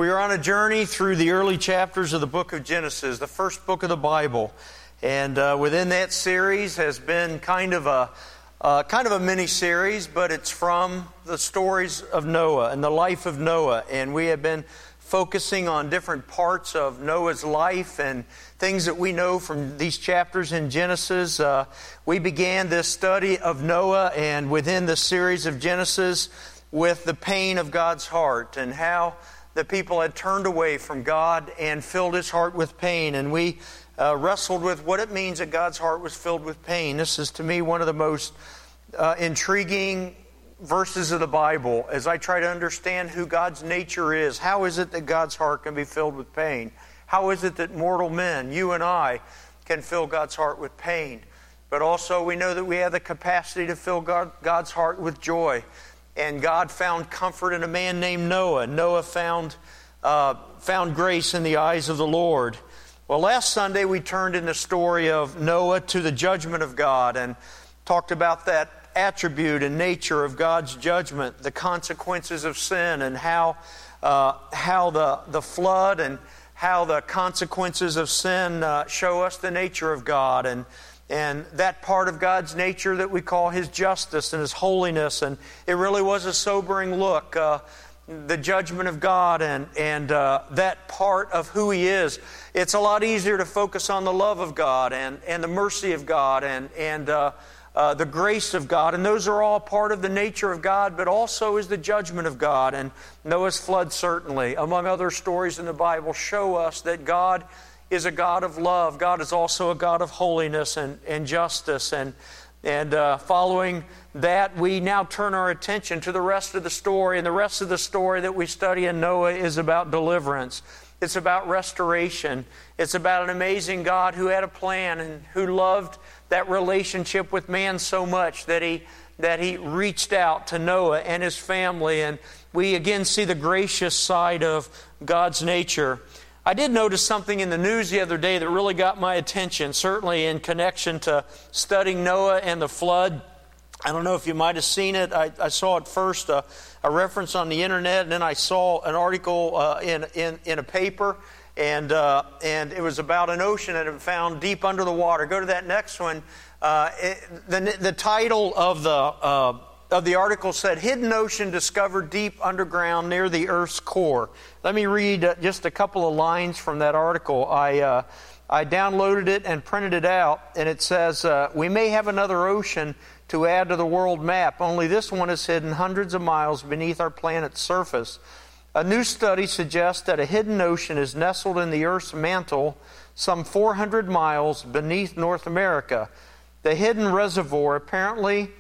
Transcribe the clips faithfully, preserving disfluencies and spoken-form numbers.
We are on a journey through the early chapters of the book of Genesis, the first book of the Bible. And uh, within that series has been kind of a uh, kind of a mini-series, but it's from the stories of Noah and the life of Noah. And we have been focusing on different parts of Noah's life and things that we know from these chapters in Genesis. Uh, we began this study of Noah and within the series of Genesis with the pain of God's heart and how the people had turned away from God and filled His heart with pain. And we uh, wrestled with what it means that God's heart was filled with pain. This is, to me, one of the most uh, intriguing verses of the Bible as I try to understand who God's nature is. How is it that God's heart can be filled with pain? How is it that mortal men, you and I, can fill God's heart with pain? But also we know that we have the capacity to fill God, God's heart with joy. And God found comfort in a man named Noah. Noah found uh, found grace in the eyes of the Lord. Well, last Sunday we turned in the story of Noah to the judgment of God and talked about that attribute and nature of God's judgment, the consequences of sin, and how uh, how the, the flood and how the consequences of sin uh, show us the nature of God and And that part of God's nature that we call His justice and His holiness. And it really was a sobering look, uh, the judgment of God and, and uh, that part of who He is. It's a lot easier to focus on the love of God and, and the mercy of God and, and uh, uh, the grace of God. And those are all part of the nature of God, but also is the judgment of God. And Noah's flood certainly, among other stories in the Bible, show us that God is a God of love. God is also a God of holiness and, and justice. And, and uh, following that, we now turn our attention to the rest of the story. And the rest of the story that we study in Noah is about deliverance. It's about restoration. It's about an amazing God who had a plan and who loved that relationship with man so much that he, that he reached out to Noah and his family. And we again see the gracious side of God's nature. I did notice something in the news the other day that really got my attention, certainly in connection to studying Noah and the flood. I don't know if you might have seen it. I, I saw at first uh, a reference on the internet, and then I saw an article uh, in, in in a paper, and uh, and it was about an ocean that had been found deep under the water. Go to that next one. Uh, it, the the title of the uh, of the article said, "Hidden Ocean Discovered Deep Underground Near the Earth's Core." Let me read uh, just a couple of lines from that article. I uh, I downloaded it and printed it out, and it says, uh, "We may have another ocean to add to the world map, only this one is hidden hundreds of miles beneath our planet's surface. A new study suggests that a hidden ocean is nestled in the Earth's mantle some four hundred miles beneath North America. The hidden reservoir apparently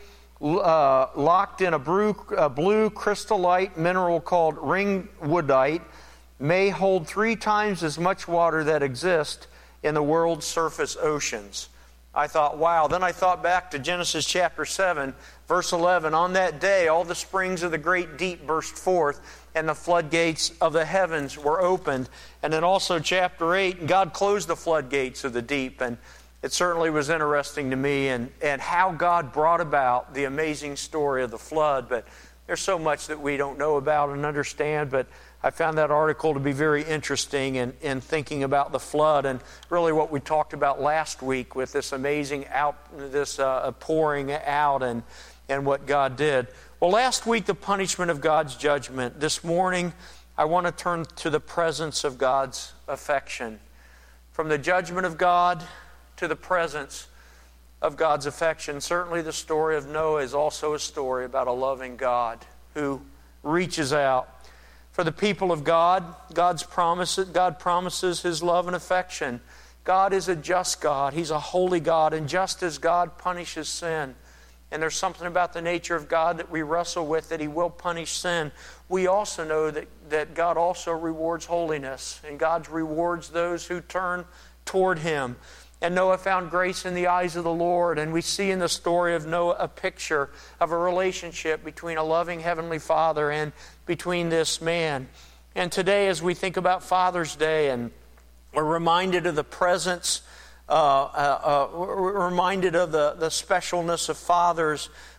Uh, locked in a, brew, a blue crystallite mineral called ringwoodite, may hold three times as much water that exists in the world's surface oceans." I thought, wow. Then I thought back to Genesis chapter seven, verse eleven. "On that day, all the springs of the great deep burst forth, and the floodgates of the heavens were opened." And then also chapter eight, God closed the floodgates of the deep. And it certainly was interesting to me and, and how God brought about the amazing story of the flood. But there's so much that we don't know about and understand. But I found that article to be very interesting in, in thinking about the flood and really what we talked about last week with this amazing out, this uh, pouring out and, and what God did. Well, last week, the punishment of God's judgment. This morning, I want to turn to the presence of God's affection. From the judgment of God to the presence of God's affection. Certainly the story of Noah is also a story about a loving God who reaches out. For the people of God, God's promises, God promises His love and affection. God is a just God. He's a holy God. And just as God punishes sin, and there's something about the nature of God that we wrestle with, that He will punish sin, we also know that, that God also rewards holiness. And God rewards those who turn toward Him. And Noah found grace in the eyes of the Lord. And we see in the story of Noah a picture of a relationship between a loving Heavenly Father and between this man. And today, as we think about Father's Day, and we're reminded of the presence, uh, uh, uh, we're reminded of the, the specialness of fathers,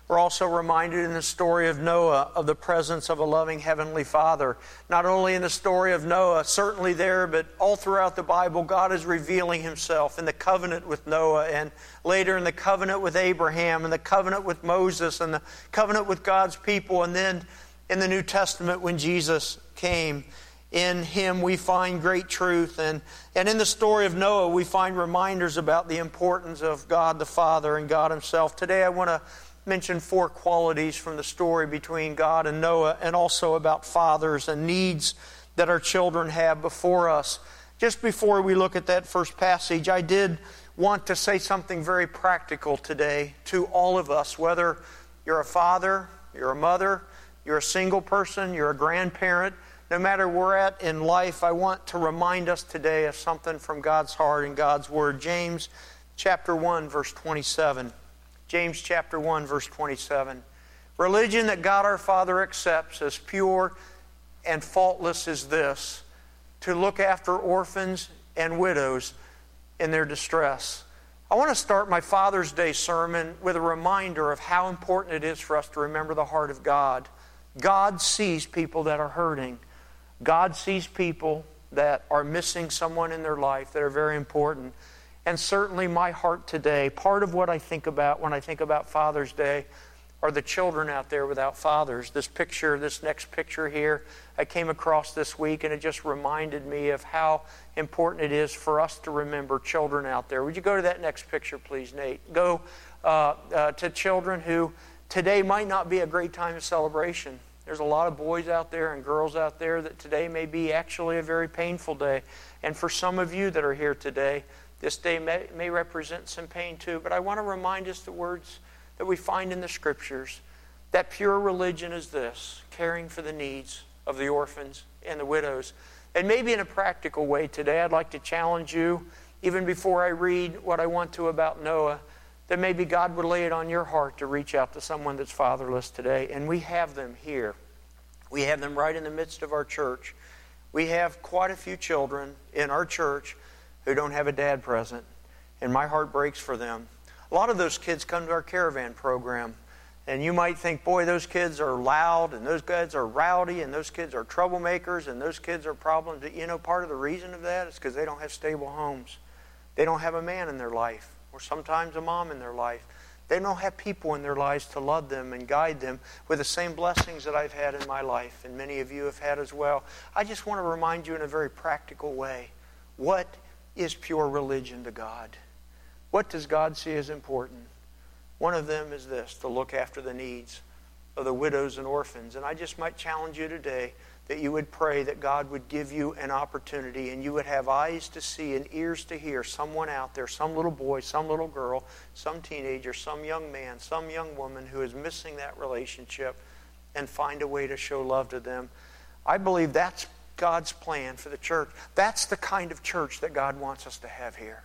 We're also reminded in the story of Noah of the presence of a loving Heavenly Father. Not only in the story of Noah, certainly there, but all throughout the Bible, God is revealing Himself in the covenant with Noah, and later in the covenant with Abraham, and the covenant with Moses, and the covenant with God's people, and then in the New Testament when Jesus came. In Him we find great truth. And, and in the story of Noah, we find reminders about the importance of God the Father and God Himself. Today I want to mention four qualities from the story between God and Noah, and also about fathers and needs that our children have before us. Just before we look at that first passage, I did want to say something very practical today to all of us, whether you're a father, you're a mother, you're a single person, you're a grandparent. No matter where we're at in life, I want to remind us today of something from God's heart and God's Word. James chapter one, verse twenty-seven. James chapter one, verse twenty-seven. Religion that God our Father accepts as pure and faultless is this: to look after orphans and widows in their distress. I want to start my Father's Day sermon with a reminder of how important it is for us to remember the heart of God. God sees people that are hurting. God sees people that are missing someone in their life that are very important. And certainly my heart today, part of what I think about when I think about Father's Day are the children out there without fathers. This picture, this next picture here, I came across this week, and it just reminded me of how important it is for us to remember children out there. Would you go to that next picture, please, Nate? Go uh, uh, to children who today might not be a great time of celebration. There's a lot of boys out there and girls out there that today may be actually a very painful day. And for some of you that are here today, this day may, may represent some pain too. But I want to remind us the words that we find in the Scriptures, that pure religion is this: caring for the needs of the orphans and the widows. And maybe in a practical way today, I'd like to challenge you, even before I read what I want to about Noah, that maybe God would lay it on your heart to reach out to someone that's fatherless today. And we have them here. We have them right in the midst of our church. We have quite a few children in our church who don't have a dad present. And my heart breaks for them. A lot of those kids come to our caravan program. And you might think, boy, those kids are loud, and those kids are rowdy, and those kids are troublemakers, and those kids are problems. You know, part of the reason of that is because they don't have stable homes. They don't have a man in their life, or sometimes a mom in their life. They don't have people in their lives to love them and guide them with the same blessings that I've had in my life, and many of you have had as well. I just want to remind you in a very practical way, what is pure religion to God? What does God see as important? One of them is this: to look after the needs of the widows and orphans. And I just might challenge you today that you would pray that God would give you an opportunity, and you would have eyes to see and ears to hear someone out there, some little boy, some little girl, some teenager, some young man, some young woman who is missing that relationship, and find a way to show love to them. I believe that's God's plan for the church. That's the kind of church that God wants us to have here.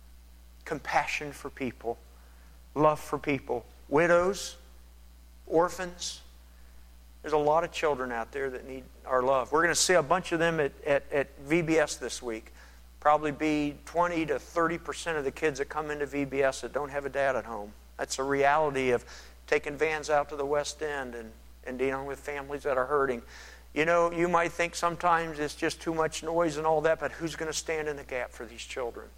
Compassion for people, love for people, widows, orphans. There's a lot of children out there that need our love. We're going to see a bunch of them at, at, at V B S this week. Probably be twenty to thirty percent of the kids that come into V B S that don't have a dad at home. That's a reality of taking vans out to the West End and, and dealing with families that are hurting. You know, you might think sometimes it's just too much noise and all that, but who's going to stand in the gap for these children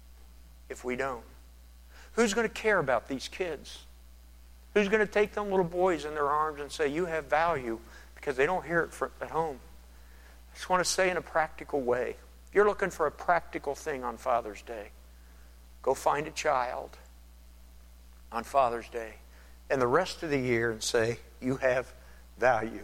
if we don't? Who's going to care about these kids? Who's going to take them little boys in their arms and say, you have value, because they don't hear it for, at home? I just want to say in a practical way, if you're looking for a practical thing on Father's Day, go find a child on Father's Day and the rest of the year and say, you have value.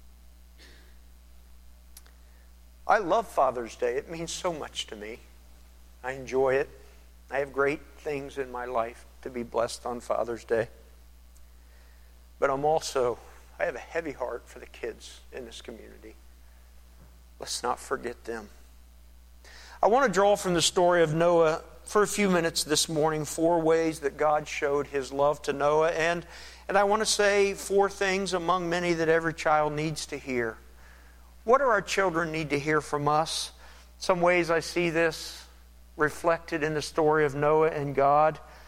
I love Father's Day. It means so much to me. I enjoy it. I have great things in my life to be blessed on Father's Day. But I'm also, I have a heavy heart for the kids in this community. Let's not forget them. I want to draw from the story of Noah for a few minutes this morning, four ways that God showed His love to Noah. And, and I want to say four things among many that every child needs to hear. What do our children need to hear from us? Some ways I see this reflected in the story of Noah and God.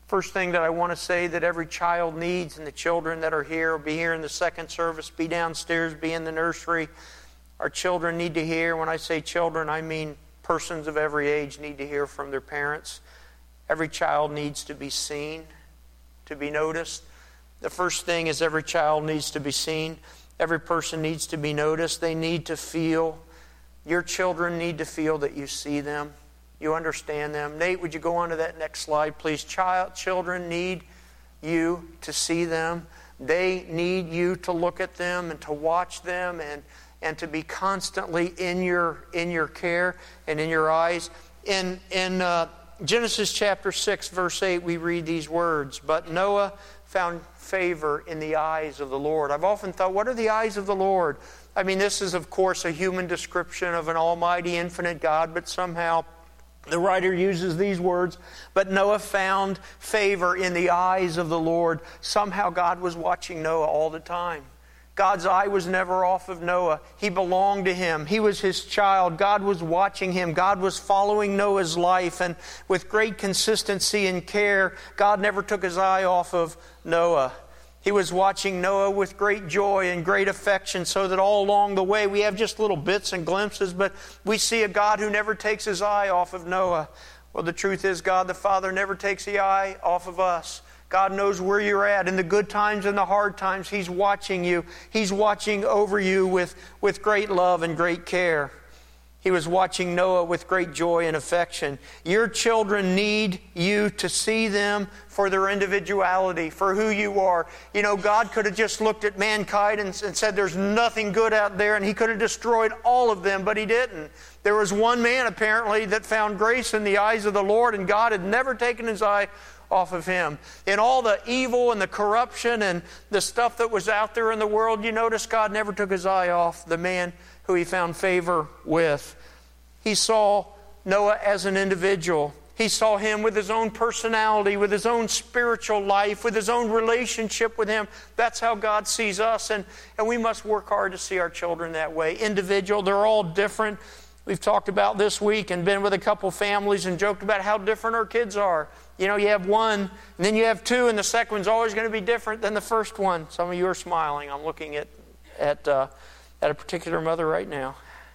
First thing that I want to say that every child needs, and the children that are here, be here in the second service, be downstairs, be in the nursery. Our children need to hear. When I say children, I mean persons of every age need to hear from their parents. Every child needs to be seen, to be noticed. The first thing is every child needs to be seen. Every person needs to be noticed. They need to feel. Your children need to feel that you see them. You understand them. Nate, would you go on to that next slide, please? Child, children need you to see them. They need you to look at them and to watch them and, and to be constantly in your in your care and in your eyes. In in uh, Genesis chapter six, verse eight, we read these words, "But Noah found favor in the eyes of the Lord." I've often thought, what are the eyes of the Lord? I mean, this is, of course, a human description of an almighty, infinite God, but somehow the writer uses these words, "But Noah found favor in the eyes of the Lord." Somehow God was watching Noah all the time. God's eye was never off of Noah. He belonged to him. He was his child. God was watching him. God was following Noah's life. And with great consistency and care, God never took his eye off of Noah. He was watching Noah with great joy and great affection, so that all along the way we have just little bits and glimpses, but we see a God who never takes his eye off of Noah. Well, the truth is God the Father never takes the eye off of us. God knows where you're at in the good times and the hard times. He's watching you. He's watching over you with, with great love and great care. He was watching Noah with great joy and affection. Your children need you to see them for their individuality, for who you are. You know, God could have just looked at mankind and, and said there's nothing good out there, and He could have destroyed all of them, but He didn't. There was one man, apparently, that found grace in the eyes of the Lord, and God had never taken His eye off of him. In all the evil and the corruption and the stuff that was out there in the world, you notice God never took His eye off the man who He found favor with. He saw Noah as an individual. He saw him with his own personality, with his own spiritual life, with his own relationship with Him. That's how God sees us, and, and we must work hard to see our children that way. Individual, they're all different. We've talked about this week and been with a couple families and joked about how different our kids are. You know, you have one, and then you have two, and the second one's always going to be different than the first one. Some of you are smiling. I'm looking at at uh, at a particular mother right now.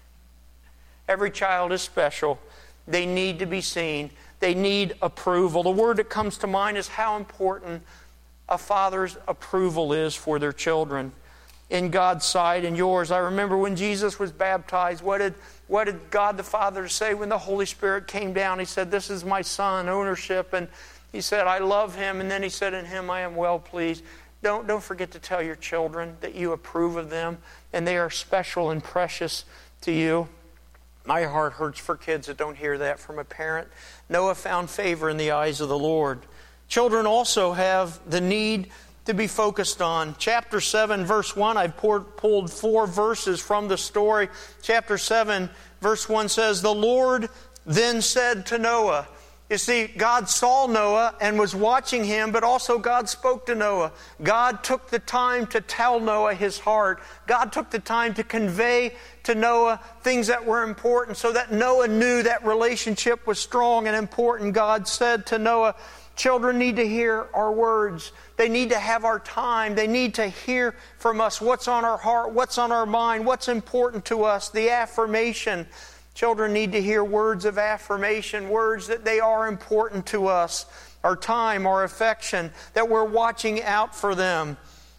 Every child is special. They need to be seen. They need approval. The word that comes to mind is how important a father's approval is for their children in God's sight and yours. I remember when Jesus was baptized, what did what did God the Father say when the Holy Spirit came down? He said, "This is my Son," ownership, and He said, "I love Him," and then He said, "In Him I am well pleased." Don't, don't forget to tell your children that you approve of them and they are special and precious to you. My heart hurts for kids that don't hear that from a parent. Noah found favor in the eyes of the Lord. Children also have the need to be focused on. Chapter seven, verse one, I've poured, pulled four verses from the story. Chapter seven, verse one says, "The Lord then said to Noah." You see, God saw Noah and was watching him, but also God spoke to Noah. God took the time to tell Noah His heart. God took the time to convey to Noah things that were important so that Noah knew that relationship was strong and important. God said to Noah, children need to hear our words. They need to have our time. They need to hear from us what's on our heart, what's on our mind, what's important to us, the affirmation. Children need to hear words of affirmation, words that they are important to us, our time, our affection, that we're watching out for them.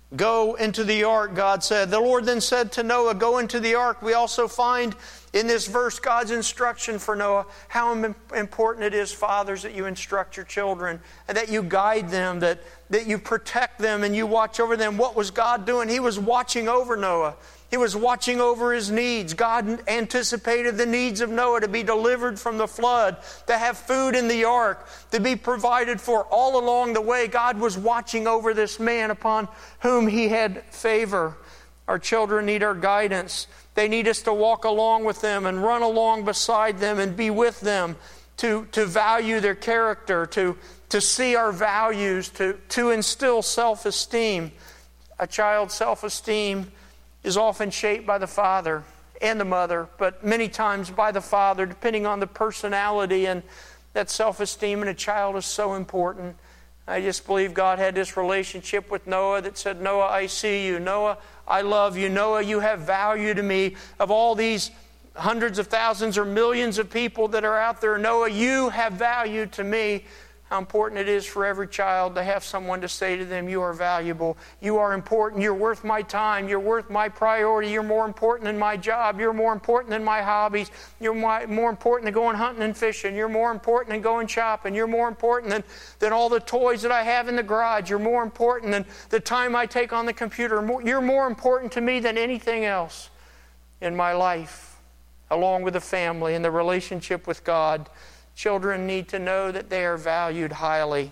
Go into the ark, God said. The Lord then said to Noah, go into the ark. We also find in this verse God's instruction for Noah, how important it is, fathers, that you instruct your children and that you guide them, that, that you protect them and you watch over them. What was God doing? He was watching over Noah. He was watching over his needs. God anticipated the needs of Noah to be delivered from the flood, to have food in the ark, to be provided for. All along the way, God was watching over this man upon whom He had favor. Our children need our guidance. They need us to walk along with them and run along beside them and be with them, to, to value their character, to, to see our values, to, to instill self-esteem. A child's self-esteem is often shaped by the father and the mother, but many times by the father, depending on the personality. And that self-esteem in a child is so important. I just believe God had this relationship with Noah that said, Noah, I see you. Noah, I love you. Noah, you have value to me. Of all these hundreds of thousands or millions of people that are out there, Noah, you have value to me. How important it is for every child to have someone to say to them, you are valuable, you are important, you're worth my time, you're worth my priority, you're more important than my job, you're more important than my hobbies, you're more important than going hunting and fishing, you're more important than going shopping, you're more important than, than all the toys that I have in the garage, you're more important than the time I take on the computer, you're more important to me than anything else in my life, along with the family and the relationship with God. Children need to know that they are valued highly.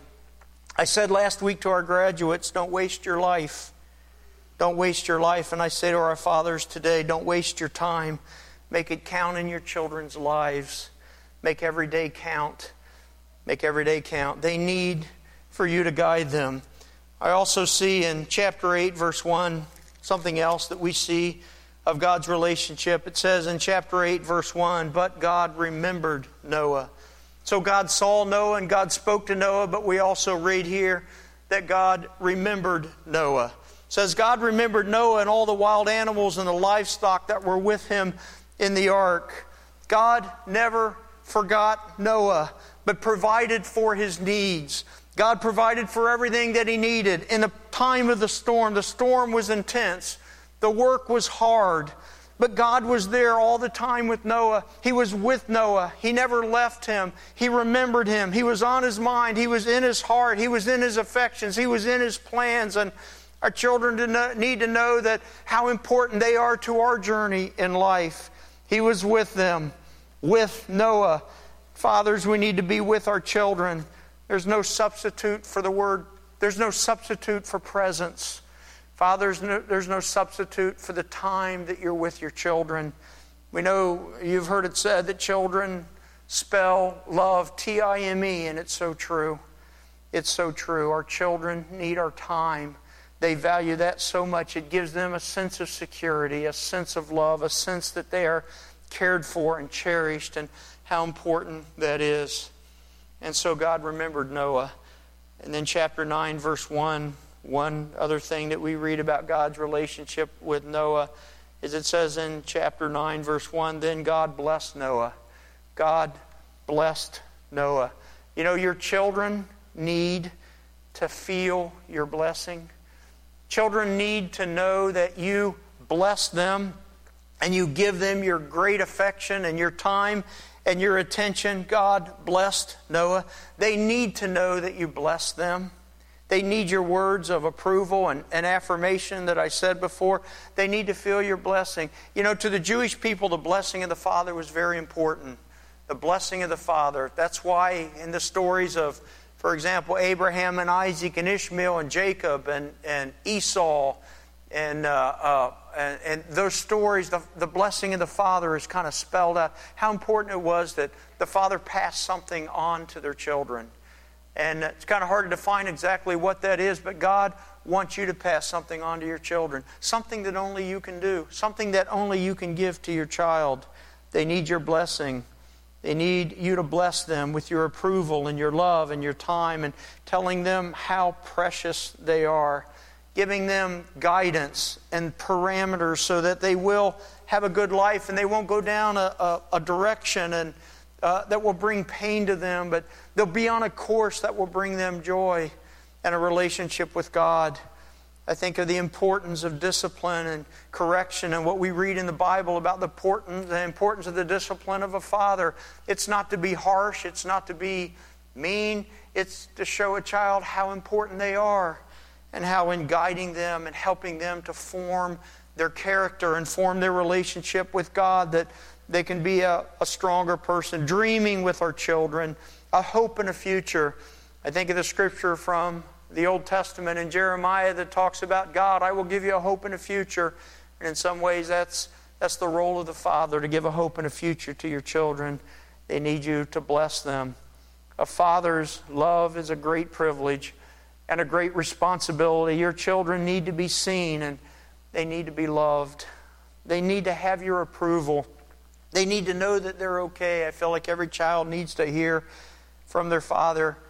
I said last week to our graduates, don't waste your life. Don't waste your life. And I say to our fathers today, don't waste your time. Make it count in your children's lives. Make every day count. Make every day count. They need for you to guide them. I also see in chapter eight, verse one, something else that we see of God's relationship. It says in chapter eight, verse one, but God remembered Noah. So God saw Noah and God spoke to Noah, but we also read here that God remembered Noah. It says God remembered Noah and all the wild animals and the livestock that were with him in the ark. God never forgot Noah, but provided for his needs. God provided for everything that he needed. In the time of the storm, the storm was intense. The work was hard. But God was there all the time with Noah. He was with Noah. He never left him. He remembered him. He was on his mind. He was in his heart. He was in his affections. He was in his plans. And our children need to know that how important they are to our journey in life. He was with them, with Noah. Fathers, we need to be with our children. There's no substitute for the word. There's no substitute for presence. Fathers, no, there's no substitute for the time that you're with your children. We know, you've heard it said that children spell love T I M E, and it's so true. It's so true. Our children need our time. They value that so much. It gives them a sense of security, a sense of love, a sense that they are cared for and cherished, and how important that is. And so God remembered Noah. And then chapter nine, verse one, one other thing that we read about God's relationship with Noah is it says in chapter nine, verse one, then God blessed Noah. God blessed Noah. You know, your children need to feel your blessing. Children need to know that you bless them and you give them your great affection and your time and your attention. God blessed Noah. They need to know that you bless them. They need your words of approval and, and affirmation that I said before. They need to feel your blessing. You know, to the Jewish people, the blessing of the Father was very important. The blessing of the Father. That's why in the stories of, for example, Abraham and Isaac and Ishmael and Jacob and, and Esau and, uh, uh, and, and those stories, the, the blessing of the Father is kind of spelled out. How important it was that the Father passed something on to their children. And it's kind of hard to define exactly what that is, but God wants you to pass something on to your children. Something that only you can do. Something that only you can give to your child. They need your blessing. They need you to bless them with your approval and your love and your time and telling them how precious they are. Giving them guidance and parameters so that they will have a good life and they won't go down a, a, a direction and Uh, that will bring pain to them, but they'll be on a course that will bring them joy and a relationship with God. I think of the importance of discipline and correction and what we read in the Bible about the importance, the importance of the discipline of a father. It's not to be harsh, it's not to be mean, it's to show a child how important they are and how in guiding them and helping them to form their character and form their relationship with God that they can be a, a stronger person, dreaming with our children, a hope and a future. I think of the scripture from the Old Testament in Jeremiah that talks about God, I will give you a hope and a future. And in some ways that's that's the role of the father, to give a hope and a future to your children. They need you to bless them. A father's love is a great privilege and a great responsibility. Your children need to be seen and they need to be loved. They need to have your approval. They need to know that they're okay. I feel like every child needs to hear from their father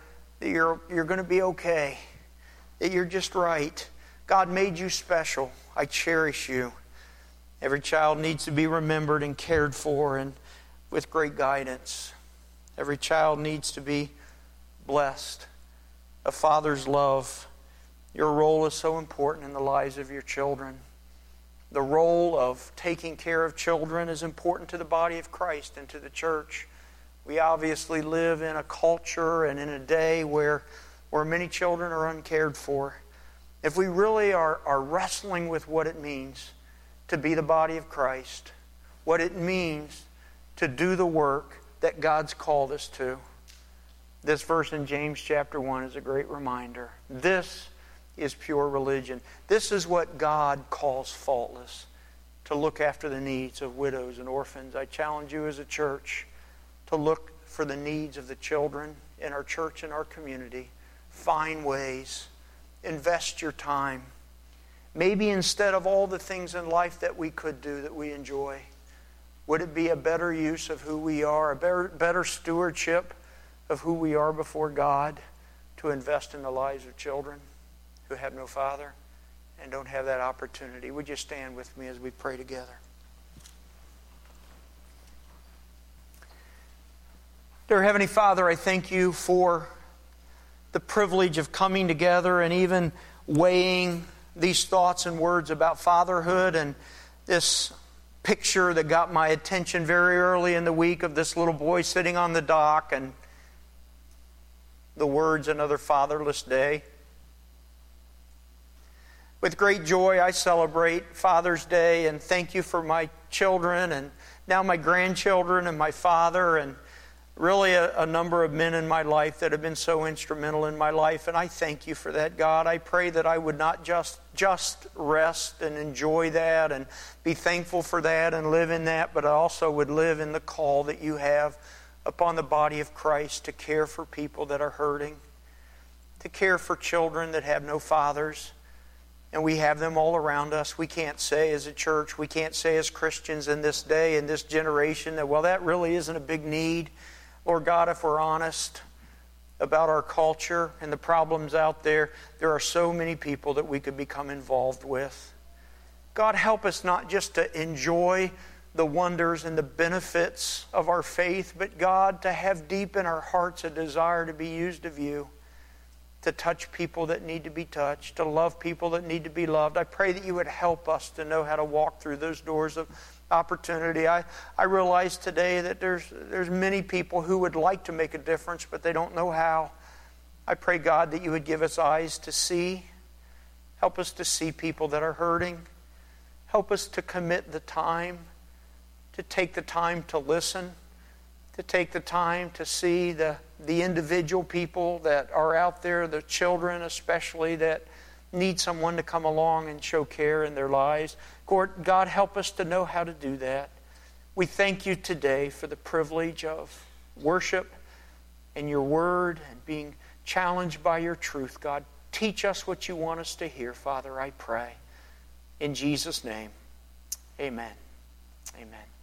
that you're, you're going to be okay, that you're just right. God made you special. I cherish you. Every child needs to be remembered and cared for and with great guidance. Every child needs to be blessed. A father's love. Your role is so important in the lives of your children. The role of taking care of children is important to the body of Christ and to the church. We obviously live in a culture and in a day where, where many children are uncared for. If we really are, are wrestling with what it means to be the body of Christ, what it means to do the work that God's called us to, this verse in James chapter one is a great reminder. This is pure religion. This is what God calls faultless, to look after the needs of widows and orphans. I challenge you as a church to look for the needs of the children in our church and our community. Find ways. Invest your time. Maybe instead of all the things in life that we could do that we enjoy, would it be a better use of who we are, a better, better stewardship of who we are before God, to invest in the lives of children who have no father and don't have that opportunity? Would you stand with me as we pray together? Dear Heavenly Father, I thank you for the privilege of coming together and even weighing these thoughts and words about fatherhood, and this picture that got my attention very early in the week of this little boy sitting on the dock and the words, "Another fatherless day." With great joy, I celebrate Father's Day and thank you for my children and now my grandchildren and my father and really a, a number of men in my life that have been so instrumental in my life. And I thank you for that, God. I pray that I would not just, just rest and enjoy that and be thankful for that and live in that, but I also would live in the call that you have upon the body of Christ to care for people that are hurting, to care for children that have no fathers. And we have them all around us. We can't say as a church, we can't say as Christians in this day, in this generation, that, well, that really isn't a big need. Lord God, if we're honest about our culture and the problems out there, there are so many people that we could become involved with. God, help us not just to enjoy the wonders and the benefits of our faith, but God, to have deep in our hearts a desire to be used of you, to touch people that need to be touched, to love people that need to be loved. I pray that you would help us to know how to walk through those doors of opportunity. I, I realize today that there's, there's many people who would like to make a difference, but they don't know how. I pray, God, that you would give us eyes to see. Help us to see people that are hurting. Help us to commit the time, to take the time to listen, to take the time to see the, the individual people that are out there, the children especially, that need someone to come along and show care in their lives. God, help us to know how to do that. We thank you today for the privilege of worship and your word and being challenged by your truth. God, teach us what you want us to hear, Father, I pray. In Jesus' name, amen. Amen.